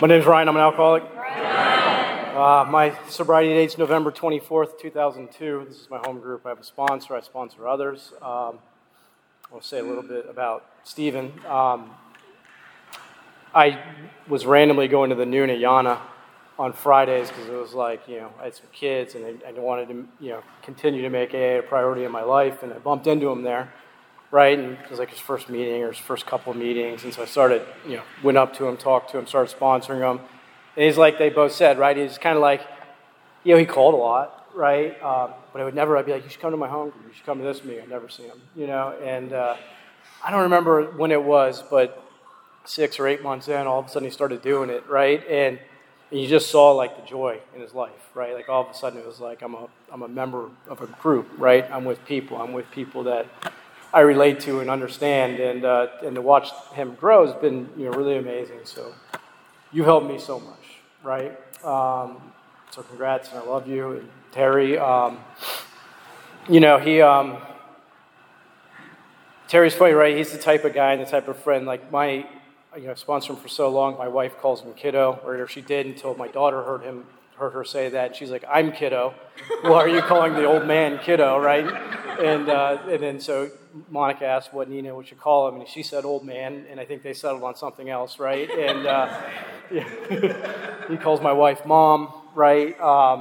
My name's Ryan. I'm an alcoholic. My sobriety date's November 24th, 2002. This is my home group. I have a sponsor. I sponsor others. I'll say a little bit about Stephen. I was randomly going to the noon at Yana on Fridays because it was like, I had some kids and I wanted to, continue to make AA a priority in my life. And I bumped into him there, right? And it was like his first meeting or his first couple of meetings. And so I started, went up to him, talked to him, started sponsoring him. And he's like they both said, right? He's kind of like, he called a lot, right? But I'd be like, you should come to my home group. You should come to this meeting. I'd never see him, And I don't remember when it was, but 6 or 8 months in, all of a sudden he started doing it, right? And you just saw like the joy in his life, right? Like all of a sudden it was like I'm a member of a group, right? I'm with people that I relate to and understand, and to watch him grow has been really amazing. So you helped me so much, right? So congrats, and I love you. And Terry, Terry's funny, right? He's the type of guy and the type of friend. Like sponsored him for so long. My wife calls him kiddo, or she did until my daughter heard her say that. She's like, I'm kiddo. Why are you calling the old man kiddo, right? And then so Monica asked what Nina would call him, and she said old man, and I think they settled on something else, right? And he calls my wife mom, right?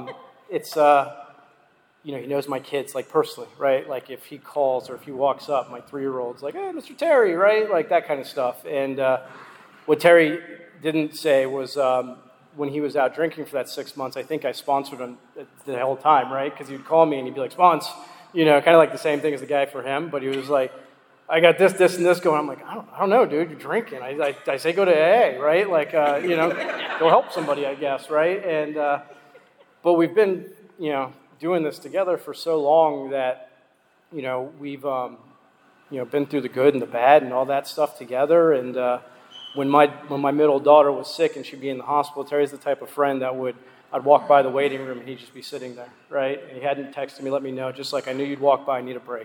He knows my kids, like, personally, right? Like, if he calls or if he walks up, my 3-year-old's like, hey, Mr. Terry, right? Like, that kind of stuff. And what Terry didn't say was when he was out drinking for that 6 months, I think I sponsored him the whole time, right? Because he'd call me and he'd be like, spons, kind of like the same thing as the guy for him. But he was like, I got this, and this going. I'm like, I don't know, dude, you're drinking. I say go to AA, right? Like, go help somebody, I guess, right? And but we've been, doing this together for so long that, we've, been through the good and the bad and all that stuff together. And when my middle daughter was sick and she'd be in the hospital, Terry's the type of friend that I'd walk by the waiting room and he'd just be sitting there, right? And he hadn't texted me, let me know, just like I knew you'd walk by and need a break,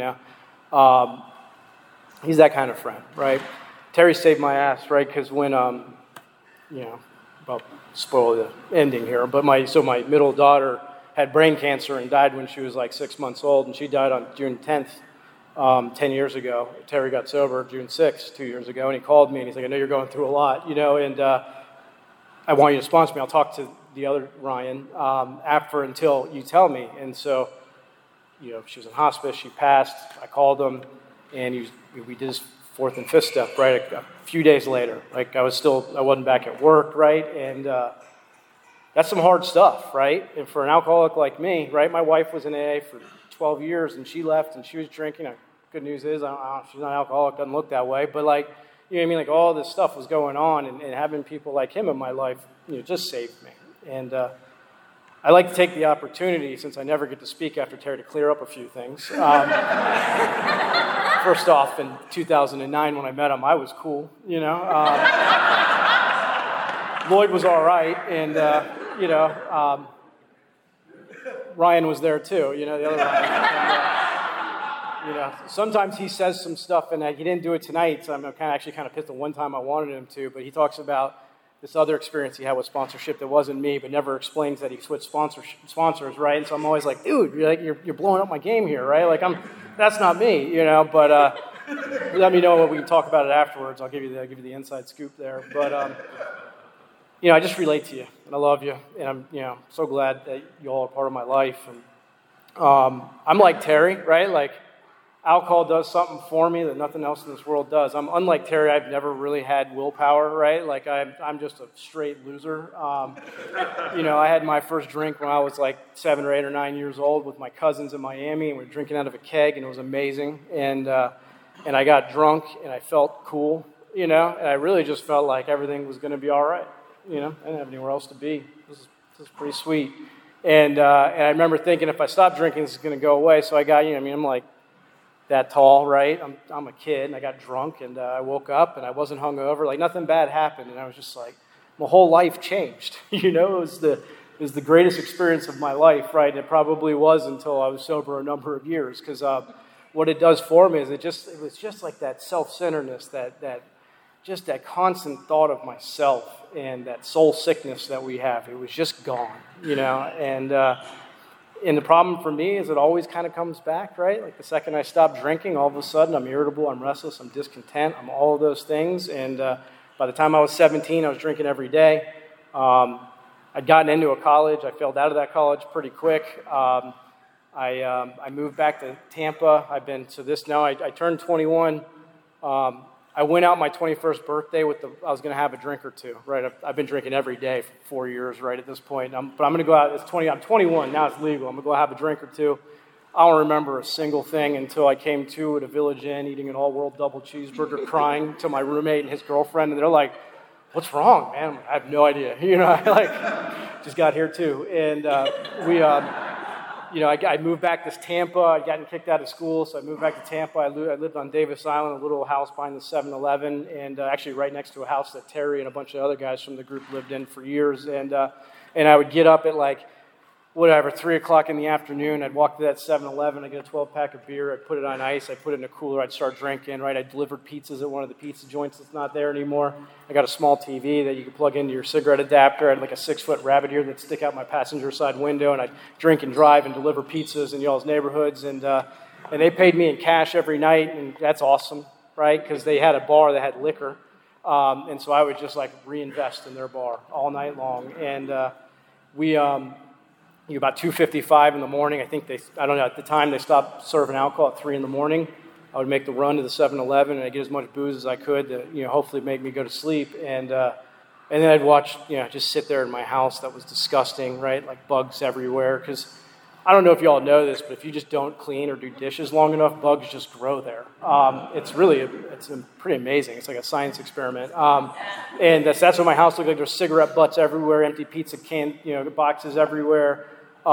He's that kind of friend, right? Terry saved my ass, right? Because when, I'll spoil the ending here, but my middle daughter had brain cancer and died when she was like 6 months old, and she died on June 10th, 10 years ago. Terry got sober June 6th, 2 years ago, and he called me and he's like, I know you're going through a lot, and I want you to sponsor me. I'll talk to the other Ryan until you tell me. And so, she was in hospice, she passed, I called him, and we did his 4th and 5th step, right, a few days later. Like, I wasn't back at work, right, and that's some hard stuff, right? And for an alcoholic like me, right? My wife was in AA for 12 years, and she left, and she was drinking. Good news is, she's not an alcoholic, doesn't look that way. But, like, Like, all this stuff was going on, and having people like him in my life, just saved me. And I like to take the opportunity, since I never get to speak after Terry, to clear up a few things. First off, in 2009, when I met him, I was cool, Lloyd was all right, and, Ryan was there too, the other Ryan. Sometimes he says some stuff, and he didn't do it tonight, so I'm actually kind of pissed. The one time I wanted him to, but he talks about this other experience he had with sponsorship that wasn't me, but never explains that he switched sponsors, right? And so I'm always like, dude, you're blowing up my game here, right? Like, that's not me, But let me know, we can talk about it afterwards. I'll give you the inside scoop there, but. I just relate to you, and I love you, and I'm, so glad that you all are part of my life. And I'm like Terry, right? Like, alcohol does something for me that nothing else in this world does. I'm unlike Terry. I've never really had willpower, right? Like, I'm just a straight loser. I had my first drink when I was like 7 or 8 or 9 years old with my cousins in Miami, and we were drinking out of a keg, and it was amazing. And I got drunk, and I felt cool, and I really just felt like everything was going to be all right. I didn't have anywhere else to be. This is pretty sweet. And I remember thinking, if I stop drinking, this is going to go away. So I got, I'm like that tall, right? I'm a kid, and I got drunk, and I woke up, and I wasn't hungover. Like, nothing bad happened, and I was just like, my whole life changed. It was the greatest experience of my life, right? And it probably was until I was sober a number of years, because what it does for me is it was just like that self-centeredness, that just that constant thought of myself and that soul sickness that we have, it was just gone, And the problem for me is it always kind of comes back, right? Like the second I stop drinking, all of a sudden I'm irritable, I'm restless, I'm discontent, I'm all of those things. And by the time I was 17, I was drinking every day. I'd gotten into a college. I failed out of that college pretty quick. I moved back to Tampa. I turned 21. I went out my 21st birthday I was going to have a drink or two, right? I've been drinking every day for 4 years, right, at this point. But I'm going to go out, I'm 21, now it's legal. I'm going to go have a drink or two. I don't remember a single thing until I came to at a Village Inn eating an all-world double cheeseburger, crying to my roommate and his girlfriend, and they're like, "What's wrong, man?" I have no idea. I just got here too. And I moved back to Tampa. I'd gotten kicked out of school, so I moved back to Tampa. I lived on Davis Island, a little house behind the 7-Eleven, and actually right next to a house that Terry and a bunch of other guys from the group lived in for years. And I would get up at 3 o'clock in the afternoon. I'd walk to that 7-Eleven. I'd get a 12-pack of beer. I'd put it on ice. I'd put it in a cooler. I'd start drinking, right? I delivered pizzas at one of the pizza joints that's not there anymore. I got a small TV that you could plug into your cigarette adapter. I had like a 6-foot rabbit ear that'd stick out my passenger side window, and I'd drink and drive and deliver pizzas in y'all's neighborhoods. And they paid me in cash every night, and that's awesome, right? Because they had a bar that had liquor. And so I would just reinvest in their bar all night long. And about 2:55 in the morning, at the time they stopped serving alcohol at 3 in the morning. I would make the run to the 7-Eleven and I'd get as much booze as I could to, hopefully make me go to sleep. And then I'd watch, just sit there in my house that was disgusting, right? Like bugs everywhere. Because I don't know if you all know this, but if you just don't clean or do dishes long enough, bugs just grow there. It's pretty amazing. It's like a science experiment. And that's what my house looked like. There's cigarette butts everywhere, empty pizza boxes everywhere.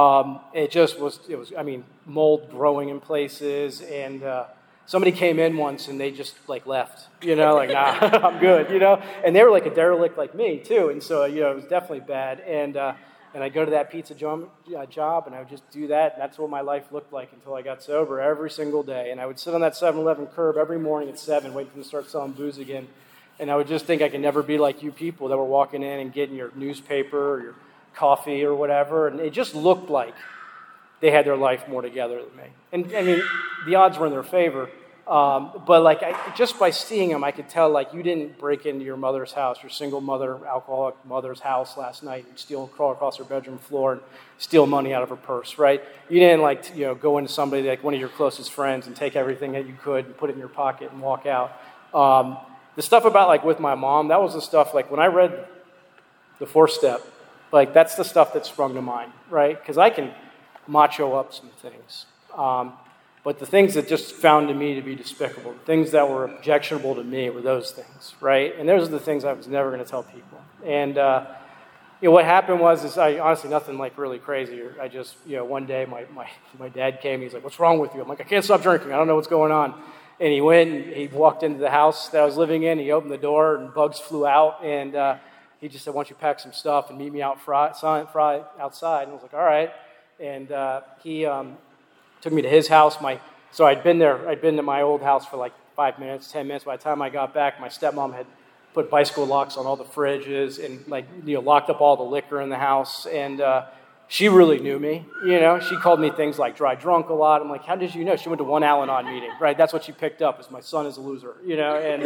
It was mold growing in places, and somebody came in once and they just left, nah, I'm good, and they were like a derelict like me too, and so, it was definitely bad, and I'd go to that pizza job, and I would just do that, and that's what my life looked like until I got sober every single day, and I would sit on that 7-Eleven curb every morning at 7, waiting for them to start selling booze again, and I would just think I could never be like you people that were walking in and getting your newspaper or your coffee or whatever, and it just looked like they had their life more together than me. And I mean, the odds were in their favor, but just by seeing them, I could tell you didn't break into your mother's house, your single mother, alcoholic mother's house last night and crawl across her bedroom floor and steal money out of her purse, right? You didn't go into somebody one of your closest friends and take everything that you could and put it in your pocket and walk out. The stuff about with my mom, that was the stuff when I read the 4-step. That's the stuff that sprung to mind, right? Because I can macho up some things. But the things that just found to me to be despicable, the things that were objectionable to me were those things, right? And those are the things I was never going to tell people. And, what happened was honestly nothing really crazy. I just, one day my dad came, he's like, "What's wrong with you?" I'm like, "I can't stop drinking. I don't know what's going on." And he went and he walked into the house that I was living in. He opened the door and bugs flew out. And, he just said, "Why don't you pack some stuff and meet me outside?" And I was like, "All right." And he took me to his house. So I'd been to my old house for 5 minutes, 10 minutes. By the time I got back, my stepmom had put bicycle locks on all the fridges and locked up all the liquor in the house. And she really knew me. She called me things like dry drunk a lot. I'm like, "How did you know?" She went to one Al-Anon meeting, right? That's what she picked up, is my son is a loser, And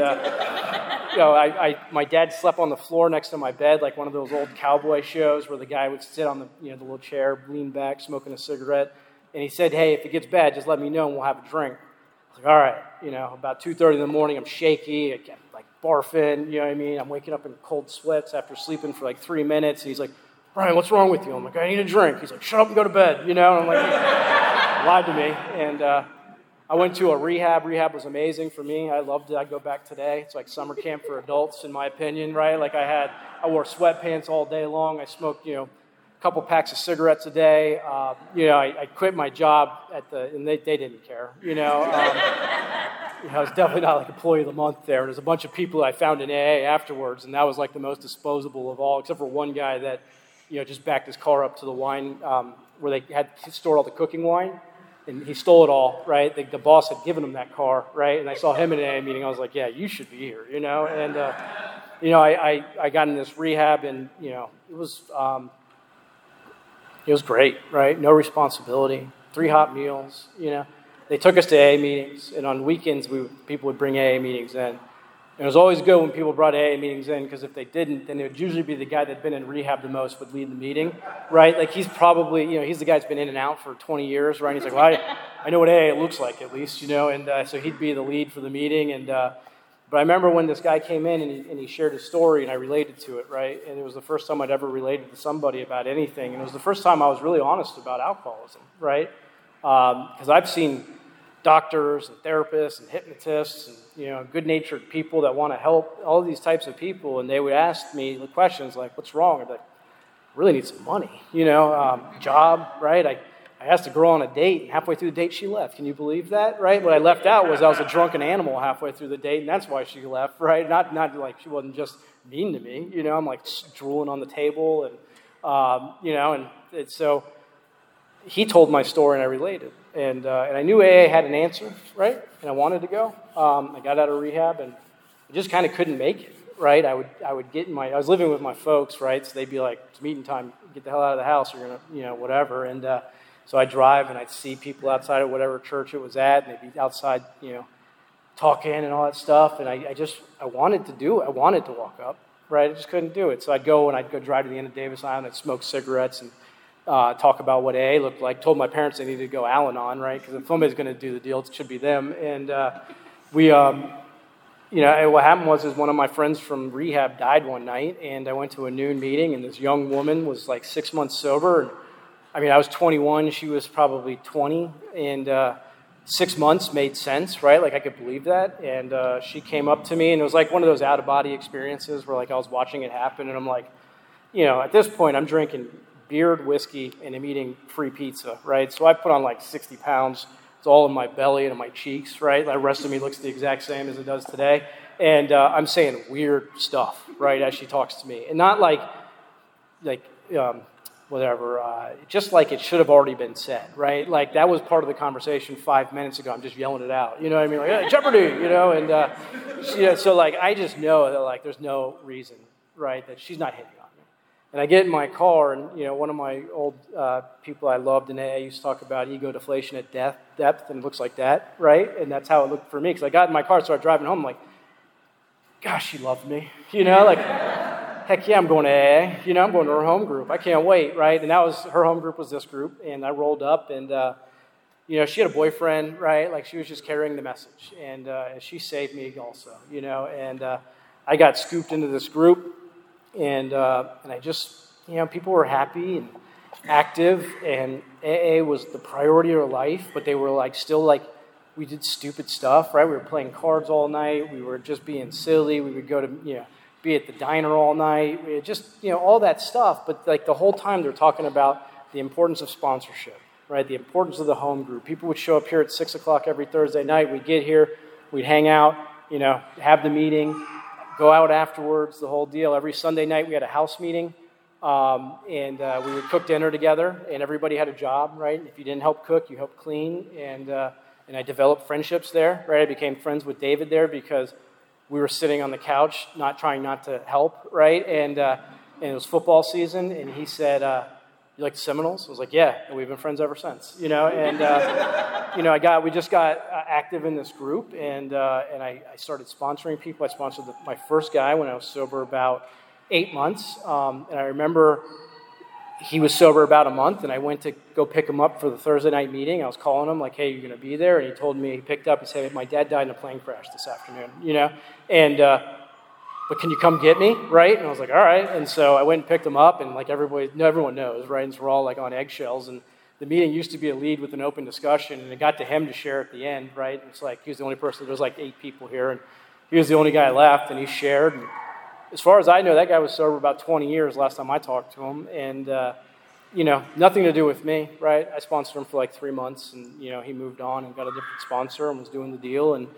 my dad slept on the floor next to my bed, like one of those old cowboy shows where the guy would sit on the little chair, lean back, smoking a cigarette. And he said, "Hey, if it gets bad, just let me know and we'll have a drink." I was like, "All right." About 2:30 in the morning, I'm shaky, I get barfing, I'm waking up in cold sweats after sleeping for 3 minutes. And he's like, "Brian, what's wrong with you?" I'm like, "I need a drink." He's like, "Shut up and go to bed," And I'm like, lied to me. And I went to a rehab. Rehab was amazing for me. I loved it. I'd go back today. It's like summer camp for adults, in my opinion, right? I wore sweatpants all day long. I smoked, a couple packs of cigarettes a day. I quit my job and they didn't care, I was definitely not employee of the month there. There's a bunch of people I found in AA afterwards, and that was the most disposable of all, except for one guy that, just backed his car up to the wine, where they had stored all the cooking wine. And he stole it all, right? The boss had given him that car, right? And I saw him in an AA meeting. I was like, yeah, you should be here, you know? And, I got in this rehab, and, it was great, right? No responsibility, 3 hot meals, They took us to AA meetings, and on weekends, people would bring AA meetings in. And it was always good when people brought AA meetings in, because if they didn't, then it would usually be the guy that'd been in rehab the most would lead the meeting, right? Like, he's probably, he's the guy that's been in and out for 20 years, right? And he's like, well, I know what AA looks like, at least, and so he'd be the lead for the meeting. And but I remember when this guy came in and he shared his story, and I related to it, right? And it was the first time I'd ever related to somebody about anything, and it was the first time I was really honest about alcoholism, right? Because I've seen doctors and therapists and hypnotists and good-natured people that want to help, all these types of people, and they would ask me the questions like, "What's wrong?" I'd be like, "I really need some money, job, right?" I asked a girl on a date, and halfway through the date, she left. Can you believe that, right? What I left out was I was a drunken animal halfway through the date, and that's why she left, right? Not like she wasn't just mean to me, I'm like drooling on the table, and so he told my story, and I related. And I knew AA had an answer, right? And I wanted to go. I got out of rehab, and I just kind of couldn't make it, right? I would get I was living with my folks, right? So they'd be like, "It's meeting time. Get the hell out of the house. You're gonna, whatever." And so I'd drive, and I'd see people outside of whatever church it was at, and they'd be outside, talking and all that stuff. And I wanted to do it. I wanted to walk up, right? I just couldn't do it. So I'd go drive to the end of Davis Island. I'd smoke cigarettes and talk about what AA looked like. Told my parents they needed to go Al-Anon, right? Because if somebody's going to do the deal, it should be them. And and what happened was one of my friends from rehab died one night, and I went to a noon meeting, and this young woman was like 6 months sober. And, I was 21, she was probably 20, and 6 months made sense, right? Like, I could believe that. And she came up to me, and it was like one of those out-of-body experiences where, like, I was watching it happen, and I'm like, at this point, I'm drinking beard, whiskey, and I'm eating free pizza, right? So I put on like 60 pounds. It's all in my belly and in my cheeks, right? The rest of me looks the exact same as it does today. And I'm saying weird stuff, right, as she talks to me. And not like just like it should have already been said, right? Like, that was part of the conversation 5 minutes ago. I'm just yelling it out, you know what I mean? Like, hey, Jeopardy, and so, like, I just know that, like, there's no reason, right, that she's not hitting on me. And I get in my car, and, one of my old people I loved in AA used to talk about ego deflation at depth, and it looks like that, right? And that's how it looked for me, because I got in my car, started driving home, I'm like, gosh, she loved me, like, heck yeah, I'm going to AA, I'm going to her home group, I can't wait, right? And her home group was this group, and I rolled up, and, she had a boyfriend, right? Like, she was just carrying the message, and she saved me also, and I got scooped into this group. And I just, people were happy and active, and AA was the priority of their life, but they were like, still like, we did stupid stuff, right? We were playing cards all night. We were just being silly. We would go to, be at the diner all night. We just, all that stuff. But like the whole time they're talking about the importance of sponsorship, right? The importance of the home group. People would show up here at 6 o'clock every Thursday night. We'd get here, we'd hang out, have the meeting, go out afterwards, the whole deal. Every Sunday night we had a house meeting, and we would cook dinner together, and everybody had a job, right? If you didn't help cook, you helped clean, and I developed friendships there, right? I became friends with David there because we were sitting on the couch, trying not to help, right? And it was football season, and he said, "You like the Seminoles?" I was like, "Yeah," and we've been friends ever since, And we just got active in this group, and I started sponsoring people. I sponsored my first guy when I was sober about 8 months, and I remember he was sober about a month, and I went to go pick him up for the Thursday night meeting. I was calling him like, "Hey, you're going to be there?" And he told me, he picked up and said, "My dad died in a plane crash this afternoon," and but can you come get me, right? And I was like, all right. And so I went and picked him up, and like everyone knows, right? And so we're all like on eggshells, and the meeting used to be a lead with an open discussion, and it got to him to share at the end, right? And it's like he was the only person. There was like 8 people here, and he was the only guy left, and he shared. And as far as I know, that guy was sober about 20 years last time I talked to him, and nothing to do with me, right? I sponsored him for like 3 months, and he moved on and got a different sponsor and was doing the deal, and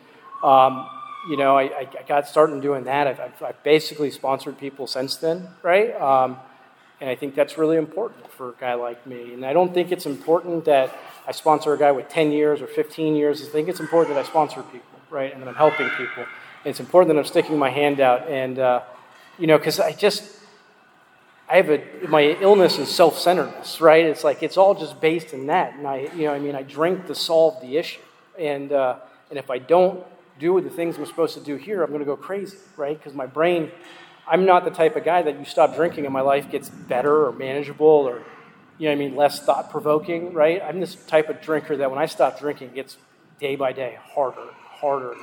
I got started doing that. I've basically sponsored people since then, right? And I think that's really important for a guy like me. And I don't think it's important that I sponsor a guy with 10 years or 15 years. I think it's important that I sponsor people, right? And that I'm helping people. And it's important that I'm sticking my hand out. And, because I have my illness is self-centeredness, right? It's like, it's all just based in that. And I drink to solve the issue. And if I don't do the things I'm supposed to do here, I'm going to go crazy, right? Because my brain, I'm not the type of guy that you stop drinking and my life gets better or manageable or, less thought-provoking, right? I'm this type of drinker that when I stop drinking, it gets day by day harder,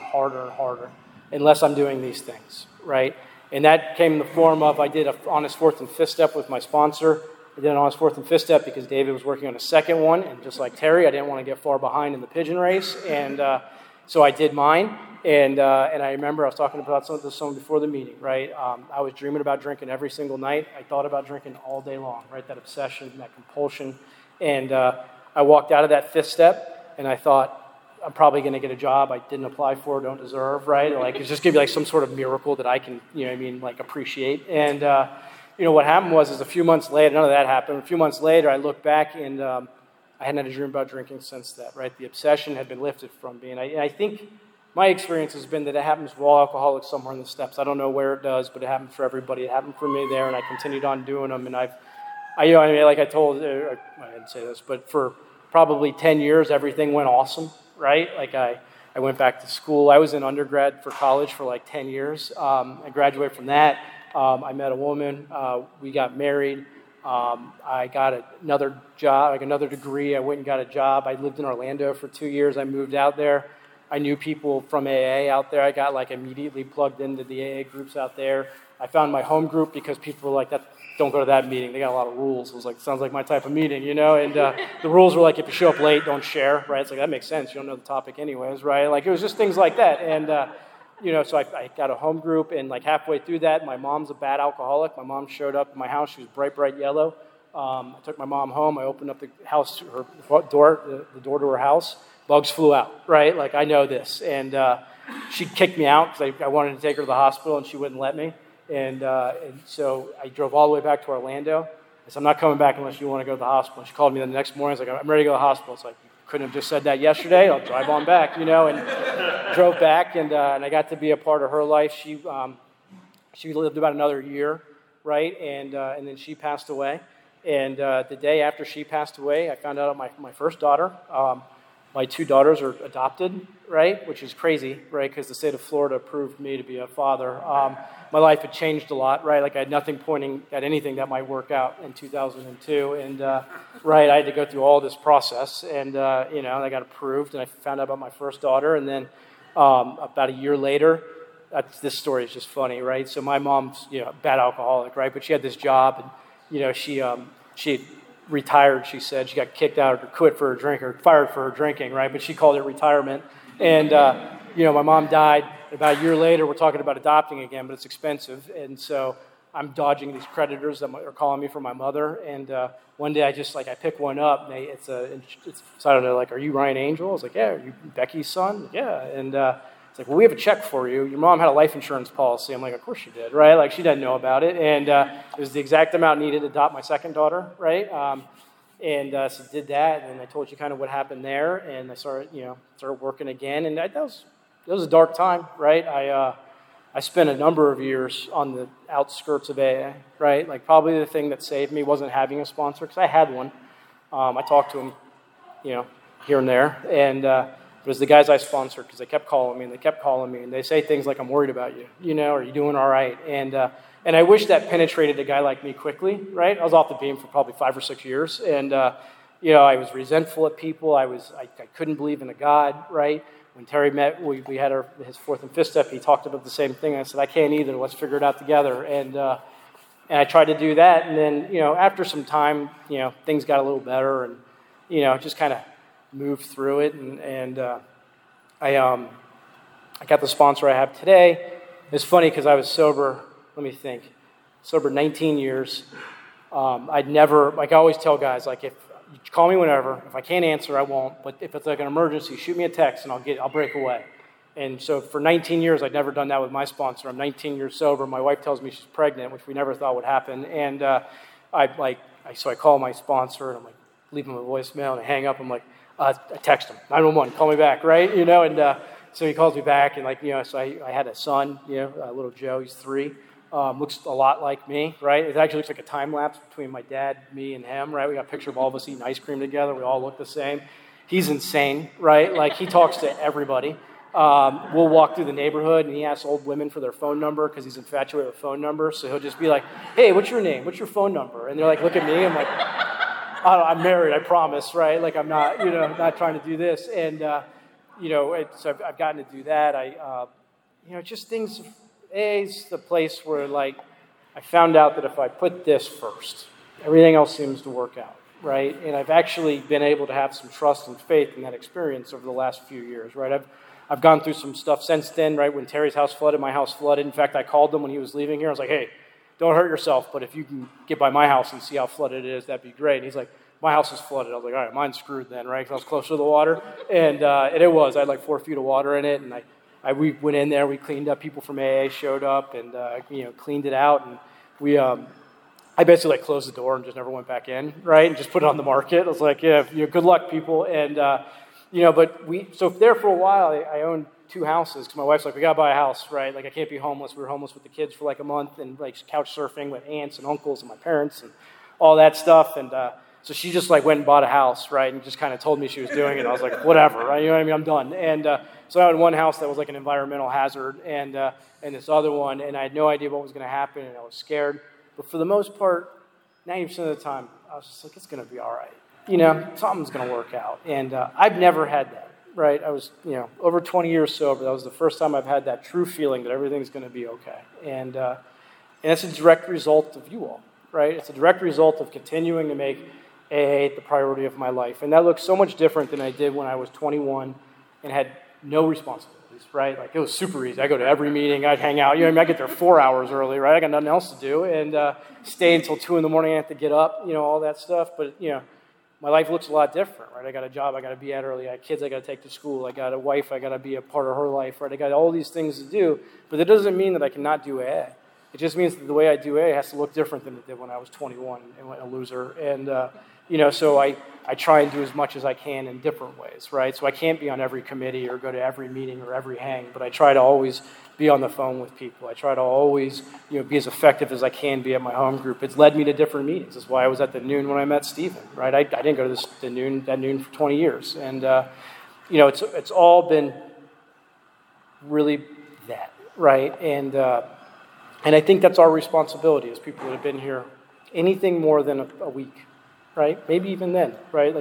unless I'm doing these things, right? And that came in the form of I did an honest fourth and fifth step with my sponsor. I did an honest fourth and fifth step because David was working on a second one, and just like Terry, I didn't want to get far behind in the pigeon race, and so I did mine. And I remember I was talking about someone before the meeting, right? I was dreaming about drinking every single night. I thought about drinking all day long, right? That obsession, that compulsion. And I walked out of that fifth step, and I thought, I'm probably going to get a job I didn't apply for, don't deserve, right? Like, it's just going to be like some sort of miracle that I can, appreciate. And, what happened was a few months later, none of that happened. A few months later, I looked back, and I hadn't had a dream about drinking since that, right? The obsession had been lifted from me. And I think my experience has been that it happens for all alcoholics somewhere in the steps. I don't know where it does, but it happened for everybody. It happened for me there, and I continued on doing them. And like I told, I didn't say this, but for probably 10 years, everything went awesome, right? Like I went back to school. I was in undergrad for college for like 10 years. I graduated from that. I met a woman. We got married. I got another job, like another degree. I went and got a job. I lived in Orlando for 2 years. I moved out there. I knew people from AA out there. I got immediately plugged into the AA groups out there. I found my home group because people were like, don't go to that meeting. They got a lot of rules. It was sounds like my type of meeting, And the rules were if you show up late, don't share, right? It's that makes sense. You don't know the topic anyways, right? It was just things like that. And, so I got a home group, and halfway through that, my mom's a bad alcoholic. My mom showed up at my house. She was bright yellow. I took my mom home. I opened up the door to her house. Bugs flew out, right? I know this. And she kicked me out because I wanted to take her to the hospital, and she wouldn't let me. And so I drove all the way back to Orlando. I said, I'm not coming back unless you want to go to the hospital. And she called me the next morning. I was like, I'm ready to go to the hospital. It's you couldn't have just said that yesterday. I'll drive on back, and drove back. And I got to be a part of her life. She lived about another year, right? And then she passed away. And the day after she passed away, I found out my first daughter. My two daughters are adopted, right? Which is crazy, right? Because the state of Florida approved me to be a father. My life had changed a lot, right? I had nothing pointing at anything that might work out in 2002. And, right, I had to go through all this process. And, I got approved, and I found out about my first daughter. And then about a year later, this story is just funny, right? So my mom's, bad alcoholic, right? But she had this job, and, she retired, she said. She got kicked out or quit for her drink or fired for her drinking, right? But she called it retirement. And, my mom died. About a year later, we're talking about adopting again, but it's expensive. And so I'm dodging these creditors that are calling me for my mother. And one day I just, I pick one up. And so I don't know, are you Ryan Angel? I was like, yeah. Are you Becky's son? Yeah. And it's well, we have a check for you. Your mom had a life insurance policy. I'm like, of course she did, right? She didn't know about it. And it was the exact amount needed to adopt my second daughter, right? So did that, and I told you kind of what happened there, and I started working again, and that was a dark time, right? I spent a number of years on the outskirts of AA, right? Probably the thing that saved me wasn't having a sponsor, because I had one. I talked to him, here and there, and it was the guys I sponsored, because they kept calling me, and they say things like, I'm worried about you, are you doing all right? And I wish that penetrated a guy like me quickly, right? I was off the beam for probably 5 or 6 years, and I was resentful at people. I couldn't believe in a God, right? When Terry met, we had his fourth and fifth step. He talked about the same thing. I said, I can't either. Let's figure it out together. And I tried to do that, and then after some time, things got a little better, and just kind of moved through it. And I got the sponsor I have today. It's funny because I was sober. Let me think. Sober 19 years. I'd never, I always tell guys, if you call me whenever. If I can't answer, I won't. But if it's an emergency, shoot me a text and I'll break away. And so for 19 years, I'd never done that with my sponsor. I'm 19 years sober. My wife tells me she's pregnant, which we never thought would happen. And So I call my sponsor, and I'm like, leave him a voicemail, and I hang up. I'm like, I text him, 911, call me back, right? So he calls me back, and so I had a son, little Joe, he's 3. Looks a lot like me, right? It actually looks like a time lapse between my dad, me, and him, right? We got a picture of all of us eating ice cream together. We all look the same. He's insane, right? Like, he talks to everybody. We'll walk through the neighborhood, and he asks old women for their phone number because he's infatuated with phone numbers. So he'll just be like, hey, what's your name? What's your phone number? And they're like, look at me. I'm like, I'm married, I promise, right? Like, I'm not, not trying to do this. And, so I've gotten to do that. Just things. AA's the place where, I found out that if I put this first, everything else seems to work out, right? And I've actually been able to have some trust and faith in that experience over the last few years, right? I've gone through some stuff since then, right? When Terry's house flooded, my house flooded. In fact, I called him when he was leaving here. I was like, hey, don't hurt yourself, but if you can get by my house and see how flooded it is, that'd be great. And he's like, my house is flooded. I was like, all right, mine's screwed then, right? Because I was closer to the water. And it was. I had 4 feet of water in it, and we went in there, we cleaned up, people from AA showed up and, cleaned it out. And I basically closed the door and just never went back in, right? And just put it on the market. I was like, yeah, good luck, people. And, so there for a while, I owned 2 houses because my wife's like, we got to buy a house, right? Like, I can't be homeless. We were homeless with the kids for a month and couch surfing with aunts and uncles and my parents and all that stuff. And so she just went and bought a house, right? And just kind of told me she was doing it. I was like, whatever, right? You know what I mean? I'm done. And so I had one house that was an environmental hazard and this other one, and I had no idea what was going to happen, and I was scared. But for the most part, 90% of the time, I was just like, it's going to be all right. Something's going to work out. And I've never had that, right? I was, over 20 years sober. That was the first time I've had that true feeling that everything's going to be okay. And it's a direct result of you all, right? It's a direct result of continuing to make AA the priority of my life. And that looks so much different than I did when I was 21 and had no responsibilities, right? It was super easy. I go to every meeting. I'd hang out. I get there 4 hours early, right? I got nothing else to do. And stay until 2 in the morning. I have to get up, all that stuff. But, my life looks a lot different, right? I got a job I got to be at early. I got kids I got to take to school. I got a wife I got to be a part of her life, right? I got all these things to do. But that doesn't mean that I cannot do AA. It just means that the way I do AA has to look different than it did when I was 21 and went a loser. And, so I try and do as much as I can in different ways, right? So I can't be on every committee or go to every meeting or every hang, but I try to always be on the phone with people. I try to always, be as effective as I can be at my home group. It's led me to different meetings. That's why I was at the noon when I met Stephen, right? I didn't go to that noon for 20 years. And, it's all been really that, right? And I think that's our responsibility as people that have been here anything more than a week. Right? Maybe even then, right?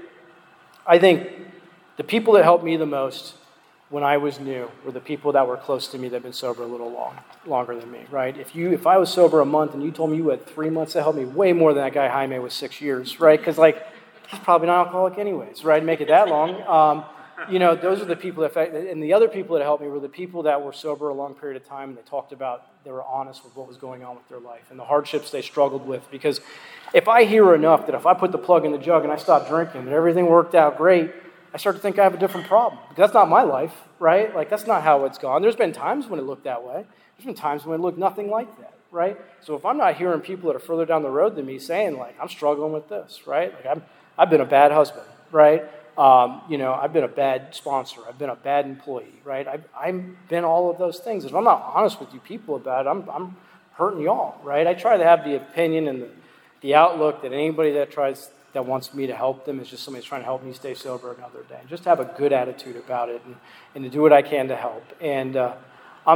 I think the people that helped me the most when I was new were the people that were close to me that have been sober a little longer than me, right? If I was sober a month and you told me you had 3 months, that helped me way more than that guy Jaime with 6 years, right? Because he's probably not alcoholic anyways, right? Make it that long. Those are the people that, and the other people that helped me were the people that were sober a long period of time, and they talked about, they were honest with what was going on with their life and the hardships they struggled with. Because if I hear enough that if I put the plug in the jug and I stop drinking and everything worked out great, I start to think I have a different problem. Because that's not my life, right? That's not how it's gone. There's been times when it looked that way. There's been times when it looked nothing like that, right? So if I'm not hearing people that are further down the road than me saying, I'm struggling with this, right? I've been a bad husband, right? I've been a bad sponsor. I've been a bad employee, right? I've been all of those things. If I'm not honest with you people about it, I'm hurting y'all, right? I try to have the opinion and the outlook that anybody that wants me to help them is just somebody that's trying to help me stay sober another day. Just have a good attitude about it and to do what I can to help. And I'm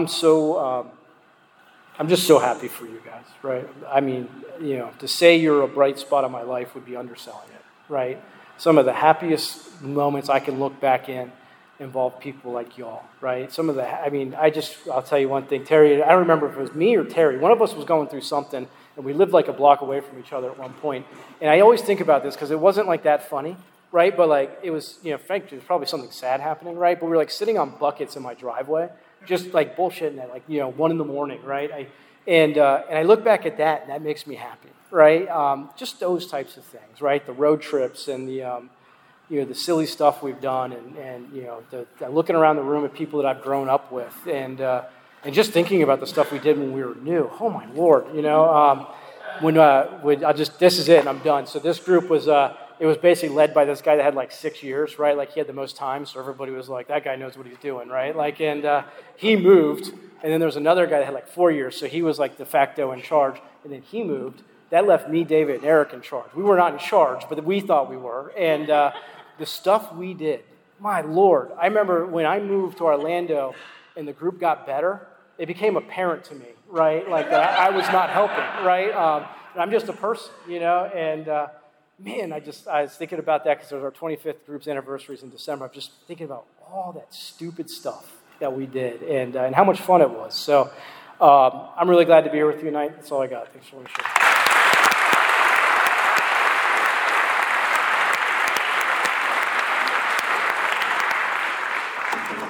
just so happy for you guys, right? I mean, to say you're a bright spot in my life would be underselling it, right? Some of the happiest moments I can look back in involve people like y'all, right? I'll tell you one thing, Terry, I don't remember if it was me or Terry. One of us was going through something, and we lived a block away from each other at one point. And I always think about this because it wasn't that funny, right? But it was, frankly, it was probably something sad happening, right? But we were sitting on buckets in my driveway, just bullshitting at 1 a.m, right? And I look back at that, and that makes me happy, right? Just those types of things, right? The road trips and the silly stuff we've done, and the looking around the room at people that I've grown up with, and just thinking about the stuff we did when we were new. Oh my Lord, this is it, and I'm done. So this group was, it was basically led by this guy that had like 6 years, right? Like he had the most time, so everybody was like, that guy knows what he's doing, right? Like, and he moved, and then there was another guy that had like 4 years, so he was like de facto in charge, and then he moved. That left me, David, and Eric in charge. We were not in charge, but we thought we were, and the stuff we did, my Lord. I remember when I moved to Orlando and the group got better, it became apparent to me, right? Like I was not helping, right? And I'm just a person, and man, I was thinking about that because it was our 25th group's anniversaries in December. I'm just thinking about all that stupid stuff that we did and how much fun it was. So I'm really glad to be here with you tonight. That's all I got. Thanks for listening.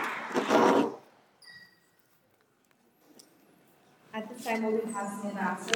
At this time, we'll be passing it out.